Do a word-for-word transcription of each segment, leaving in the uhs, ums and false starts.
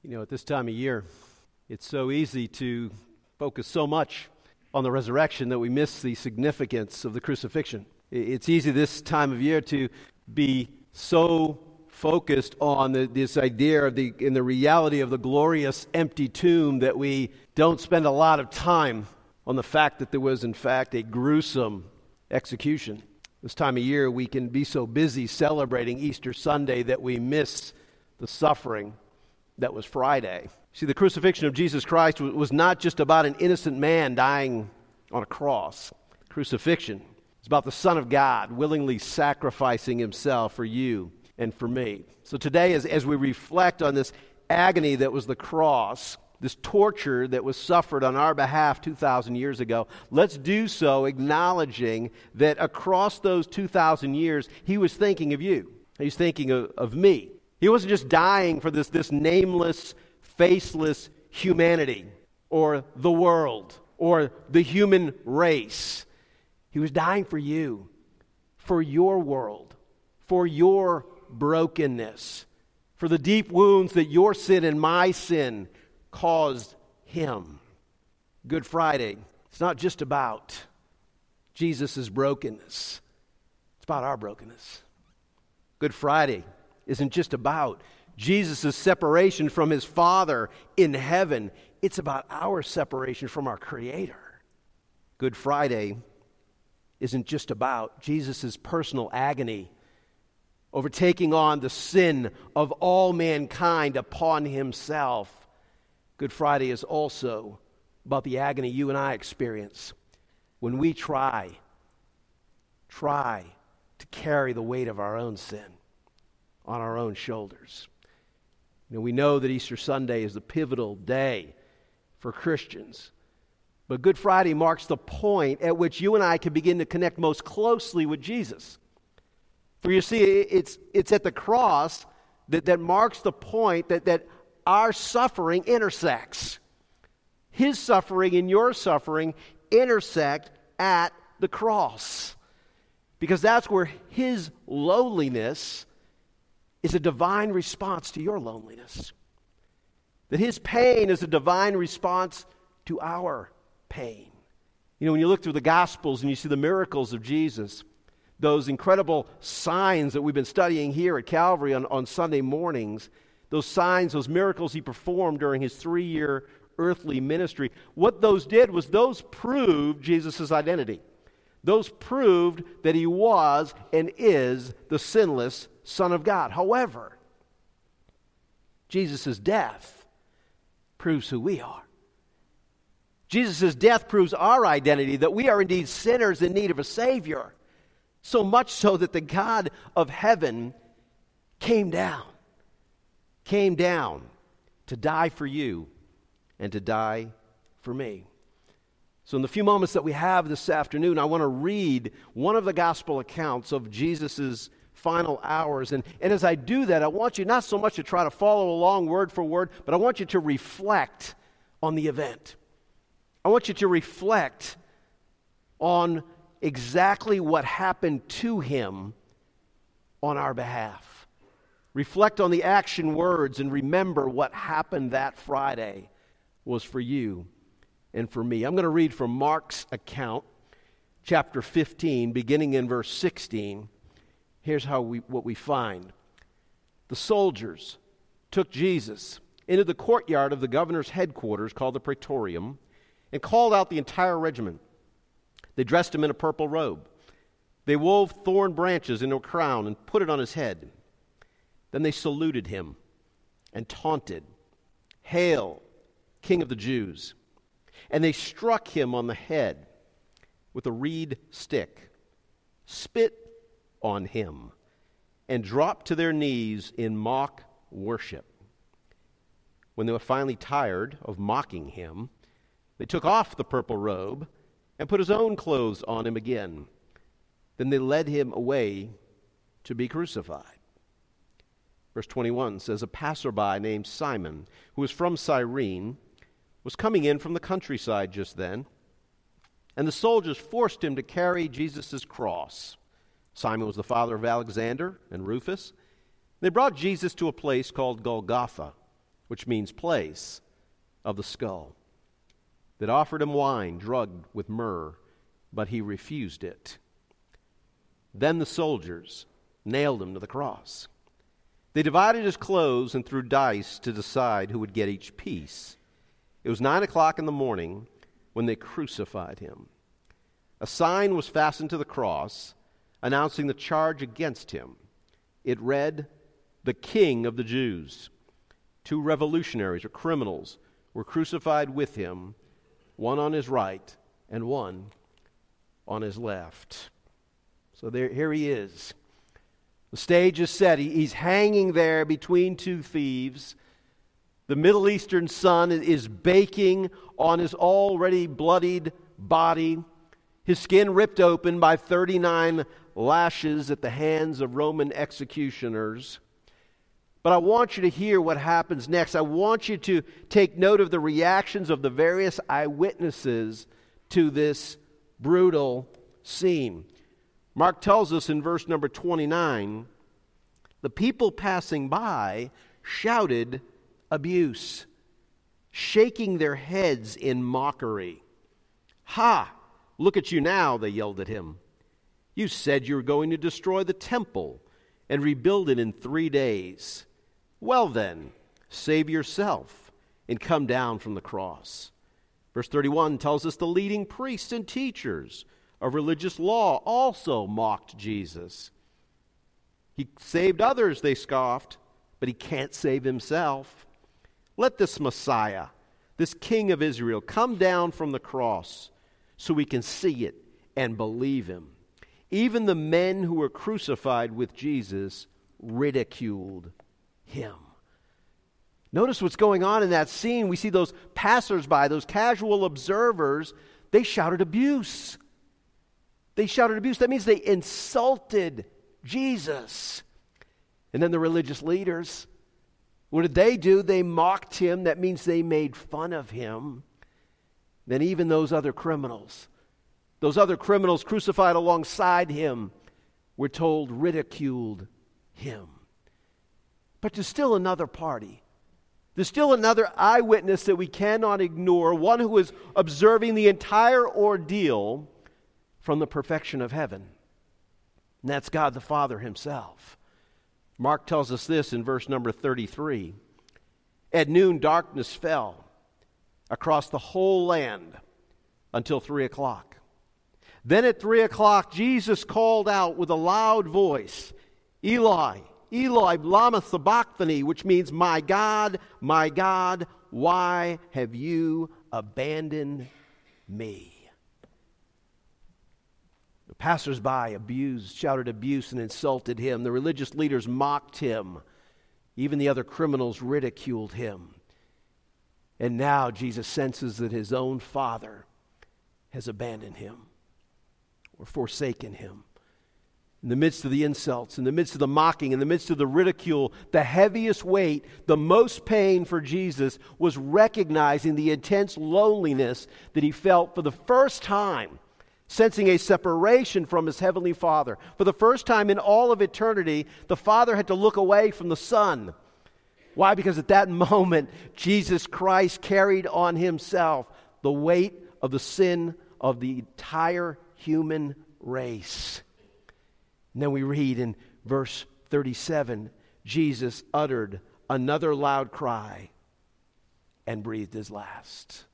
You know, at this time of year, it's so easy to focus so much on the resurrection that we miss the significance of the crucifixion. It's easy this time of year to be so focused on the, this idea of the in the reality of the glorious empty tomb that we don't spend a lot of time on the fact that there was in fact a gruesome execution. This time of year we can be so busy celebrating Easter Sunday that we miss the suffering that was Friday. See, the crucifixion of Jesus Christ was not just about an innocent man dying on a cross. Crucifixion is about the Son of God willingly sacrificing himself for you and for me. So today, as, as we reflect on this agony that was the cross, this torture that was suffered on our behalf two thousand years ago, let's do so acknowledging that across those two thousand years, he was thinking of you. He was thinking of, of me. He wasn't just dying for this, this nameless, faceless humanity or the world or the human race. He was dying for you, for your world, for your brokenness, for the deep wounds that your sin and my sin caused him. Good Friday, it's not just about Jesus' brokenness. It's about our brokenness. Good Friday isn't just about Jesus' separation from his Father in heaven. It's about our separation from our Creator. Good Friday isn't just about Jesus' personal agony over taking on the sin of all mankind upon himself. Good Friday is also about the agony you and I experience when we try, try to carry the weight of our own sin on our own shoulders. You know, we know that Easter Sunday is the pivotal day for Christians. But Good Friday marks the point at which you and I can begin to connect most closely with Jesus. For you see, it's, it's at the cross that, that marks the point that, that our suffering intersects. His suffering and your suffering intersect at the cross. Because that's where his lowliness is a divine response to your loneliness. That his pain is a divine response to our pain. You know, when you look through the Gospels and you see the miracles of Jesus, those incredible signs that we've been studying here at Calvary on, on Sunday mornings, those signs, those miracles he performed during his three-year earthly ministry, what those did was those proved Jesus' identity. Those proved that he was and is the sinless Son of God. However, Jesus' death proves who we are. Jesus' death proves our identity, that we are indeed sinners in need of a Savior. So much so that the God of heaven came down, came down to die for you and to die for me. So in the few moments that we have this afternoon, I want to read one of the gospel accounts of Jesus' final hours. And, and as I do that, I want you not so much to try to follow along word for word, but I want you to reflect on the event. I want you to reflect on exactly what happened to him on our behalf. Reflect on the action words and remember what happened that Friday was for you and for me. I'm going to read from Mark's account, chapter fifteen, beginning in verse sixteen. Here's how we what we find. The soldiers took Jesus into the courtyard of the governor's headquarters, called the Praetorium, and called out the entire regiment. They dressed him in a purple robe. They wove thorn branches into a crown and put it on his head. Then they saluted him and taunted, "Hail, King of the Jews!" And they struck him on the head with a reed stick, spit on him, and dropped to their knees in mock worship. When they were finally tired of mocking him, they took off the purple robe and put his own clothes on him again. Then they led him away to be crucified. Verse twenty-one says, a passerby named Simon, who was from Cyrene, was coming in from the countryside just then, and the soldiers forced him to carry Jesus' cross. Simon was the father of Alexander and Rufus. They brought Jesus to a place called Golgotha, which means place, of the skull, that offered him wine drugged with myrrh, but he refused it. Then the soldiers nailed him to the cross. They divided his clothes and threw dice to decide who would get each piece. It was nine o'clock in the morning when they crucified him. A sign was fastened to the cross announcing the charge against him. It read, "The King of the Jews." Two revolutionaries or criminals were crucified with him, one on his right and one on his left. So there, here he is. The stage is set. He, he's hanging there between two thieves. The Middle Eastern sun is baking on his already bloodied body. His skin ripped open by thirty-nine lashes at the hands of Roman executioners. But I want you to hear what happens next. I want you to take note of the reactions of the various eyewitnesses to this brutal scene. Mark tells us in verse number twenty-nine, the people passing by shouted abuse, shaking their heads in mockery. "Ha! Look at you now," they yelled at him. "You said you were going to destroy the temple and rebuild it in three days. Well then, save yourself and come down from the cross." Verse thirty-one tells us the leading priests and teachers of religious law also mocked Jesus. He saved others, they scoffed, but he can't save himself. Let this Messiah, this King of Israel, come down from the cross so we can see it and believe him. Even the men who were crucified with Jesus ridiculed him. Notice what's going on in that scene. We see those passersby, those casual observers, they shouted abuse. They shouted abuse. That means they insulted Jesus. And then the religious leaders, what did they do? They mocked him. That means they made fun of him. Then even those other criminals, those other criminals crucified alongside him, we're told ridiculed him. But there's still another party. There's still another eyewitness that we cannot ignore, one who is observing the entire ordeal from the perfection of heaven. And that's God the Father himself. Mark tells us this in verse number thirty-three. At noon, darkness fell across the whole land until three o'clock. Then at three o'clock, Jesus called out with a loud voice, "Eli, Eli, lama sabachthani," which means, "My God, my God, why have you abandoned me?" The passersby abused, shouted abuse and insulted him. The religious leaders mocked him. Even the other criminals ridiculed him. And now Jesus senses that his own Father has abandoned him or forsaken him. In the midst of the insults, in the midst of the mocking, in the midst of the ridicule, the heaviest weight, the most pain for Jesus was recognizing the intense loneliness that he felt for the first time, sensing a separation from his heavenly Father. For the first time in all of eternity, the Father had to look away from the Son. Why? Because at that moment, Jesus Christ carried on himself the weight of the sin of the entire human race. And then we read in verse thirty-seven, Jesus uttered another loud cry and breathed his last.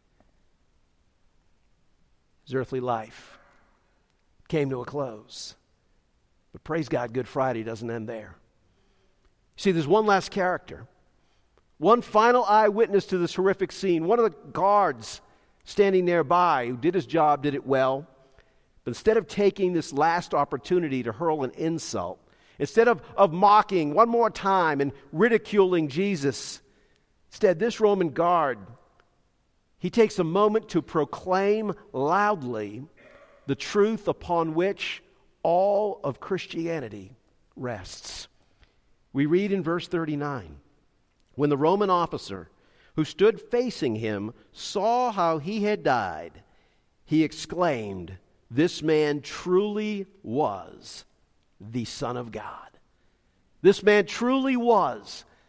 His earthly life came to a close. But praise God, Good Friday doesn't end there. See, there's one last character, one final eyewitness to this horrific scene, one of the guards standing nearby who did his job, did it well. But instead of taking this last opportunity to hurl an insult, instead of, of mocking one more time and ridiculing Jesus, instead this Roman guard, he takes a moment to proclaim loudly the truth upon which all of Christianity rests. We read in verse thirty-nine, when the Roman officer who stood facing him saw how he had died, he exclaimed, "This man truly was the Son of God." This man truly was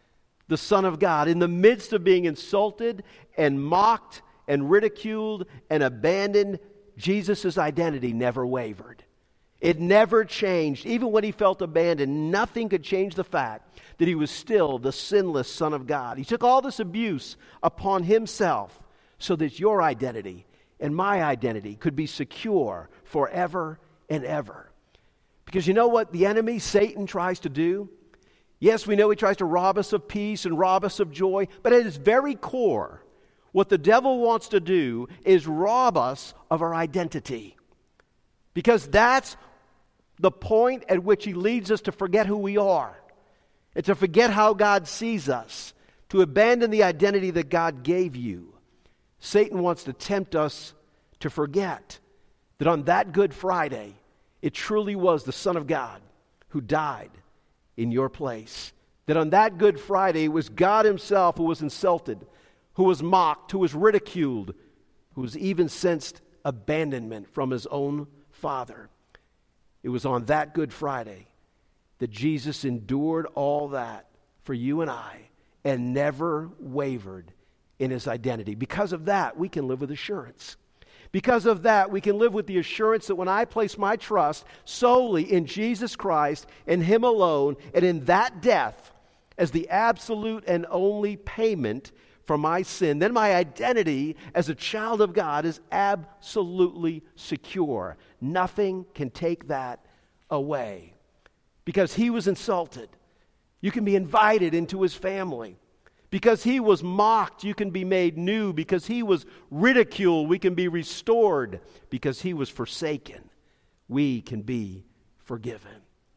the Son of God. In the midst of being insulted and mocked and ridiculed and abandoned, Jesus' identity never wavered. It never changed. Even when he felt abandoned, nothing could change the fact that he was still the sinless Son of God. He took all this abuse upon himself so that your identity and my identity could be secure forever and ever. Because you know what the enemy, Satan, tries to do? Yes, we know he tries to rob us of peace and rob us of joy, but at its very core, what the devil wants to do is rob us of our identity. Because that's the point at which he leads us to forget who we are, and to forget how God sees us, to abandon the identity that God gave you. Satan wants to tempt us to forget that on that Good Friday, it truly was the Son of God who died in your place. That on that Good Friday, it was God himself who was insulted, who was mocked, who was ridiculed, who was even sensed abandonment from his own Father. It was on that Good Friday that Jesus endured all that for you and I and never wavered in his identity. Because of that, we can live with assurance. Because of that, we can live with the assurance that when I place my trust solely in Jesus Christ and him alone, and in that death as the absolute and only payment for my sin, then my identity as a child of God is absolutely secure. Nothing can take that away. Because he was insulted, you can be invited into his family. Because he was mocked, you can be made new. Because he was ridiculed, we can be restored. Because he was forsaken, we can be forgiven.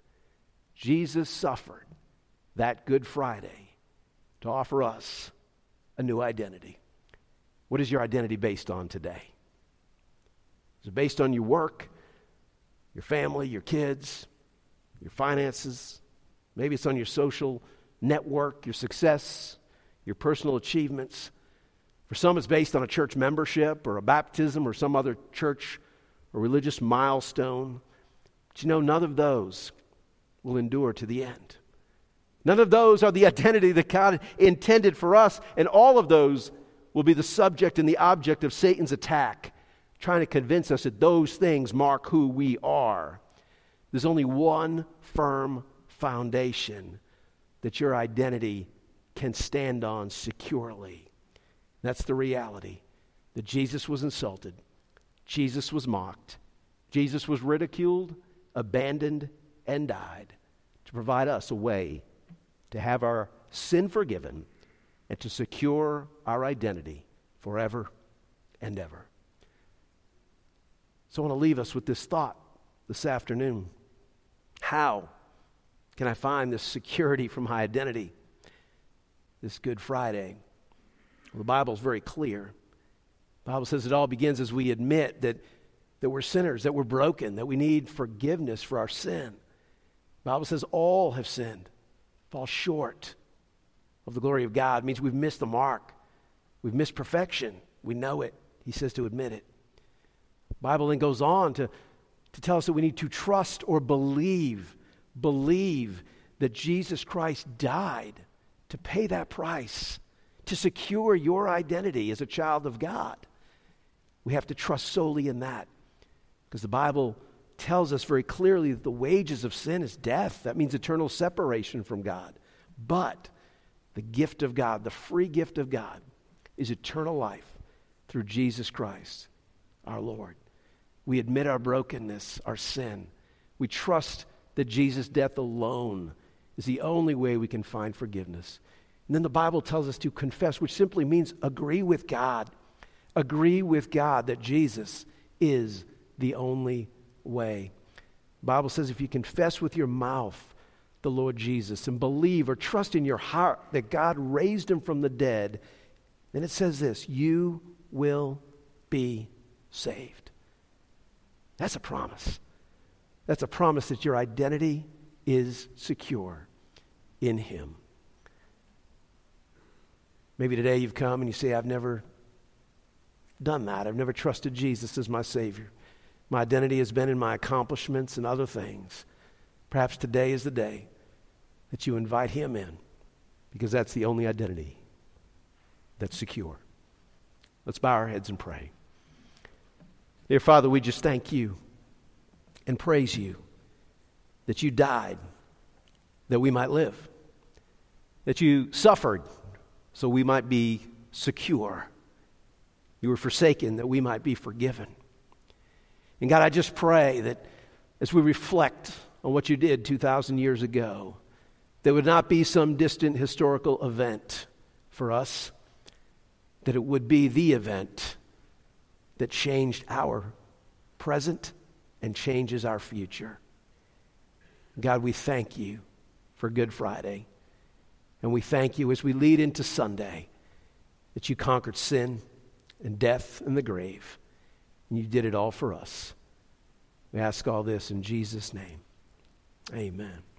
Jesus suffered that Good Friday to offer us a new identity. What is your identity based on today? Is it based on your work, your family, your kids, your finances? Maybe it's on your social network, your success, your personal achievements. For some, it's based on a church membership or a baptism or some other church or religious milestone. But you know, none of those will endure to the end. None of those are the identity that God intended for us, and all of those will be the subject and the object of Satan's attack, trying to convince us that those things mark who we are. There's only one firm foundation that your identity can stand on securely. That's the reality that Jesus was insulted, Jesus was mocked, Jesus was ridiculed, abandoned, and died to provide us a way to have our sin forgiven and to secure our identity forever and ever. So I want to leave us with this thought this afternoon. How can I find this security from my identity this Good Friday? Well, the Bible is very clear. The Bible says it all begins as we admit that, that we're sinners, that we're broken, that we need forgiveness for our sin. The Bible says all have sinned, fall short of the glory of God. It means we've missed the mark. We've missed perfection. We know it. He says to admit it. The Bible then goes on to, to tell us that we need to trust or believe, believe that Jesus Christ died to pay that price, to secure your identity as a child of God. We have to trust solely in that, because the Bible tells us very clearly that the wages of sin is death. That means eternal separation from God. But the gift of God, the free gift of God, is eternal life through Jesus Christ, our Lord. We admit our brokenness, our sin. We trust that Jesus' death alone is the only way we can find forgiveness. And then the Bible tells us to confess, which simply means agree with God. Agree with God that Jesus is the only way. The Bible says if you confess with your mouth the Lord Jesus and believe or trust in your heart that God raised him from the dead, then it says this, you will be saved. That's a promise. That's a promise that your identity is secure in him. Maybe today you've come and you say, I've never done that. I've never trusted Jesus as my Savior. My identity has been in my accomplishments and other things. Perhaps today is the day that you invite him in. because that's the only identity that's secure. Let's bow our heads and pray. Dear Father, we just thank you and praise you that you died that we might live, that you suffered so we might be secure. You were forsaken that we might be forgiven. And God, I just pray that as we reflect on what you did two thousand years ago, there would not be some distant historical event for us, that it would be the event that changed our present and changes our future. God, we thank you for Good Friday. And we thank you as we lead into Sunday that you conquered sin and death and the grave. And you did it all for us. We ask all this in Jesus' name. Amen.